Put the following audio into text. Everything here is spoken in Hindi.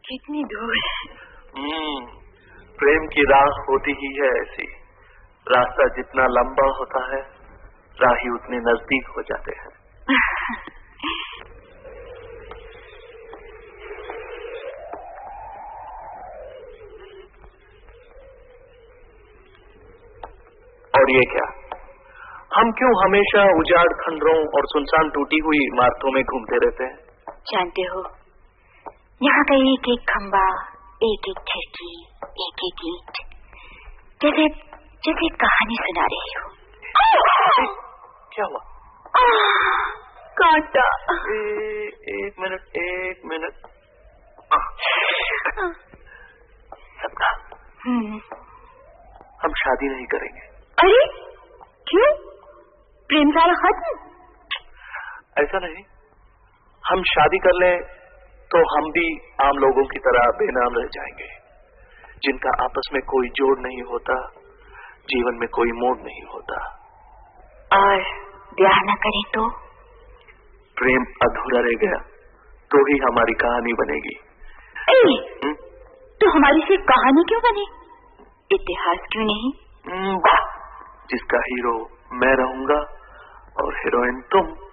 कितनी दूर है। प्रेम की राह होती ही है ऐसी, रास्ता जितना लंबा होता है राही उतने नजदीक हो जाते हैं। और ये क्या, हम क्यों हमेशा उजाड़ खंडरों और सुनसान टूटी हुई इमारतों में घूमते रहते हैं? जानते हो, यहाँ का एक एक खंबा, एक एक खिड़की, एक एक ईंट जैसे जैसे कहानी सुना रही हो। क्या हुआ? कांटा। एक मिनट। सपना, हम शादी नहीं करेंगे। अरे क्यों? प्रेम सारा खत्म? ऐसा नहीं, हम शादी कर लें तो हम भी आम लोगों की तरह बेनाम रह जाएंगे, जिनका आपस में कोई जोड़ नहीं होता, जीवन में कोई मोड़ नहीं होता। और ब्याह न करें तो? प्रेम अधूरा रह गया तो ही हमारी कहानी बनेगी। तो हमारी सिर्फ कहानी क्यों बने, इतिहास क्यों नहीं? जिसका हीरो मैं रहूंगा और हीरोइन तुम।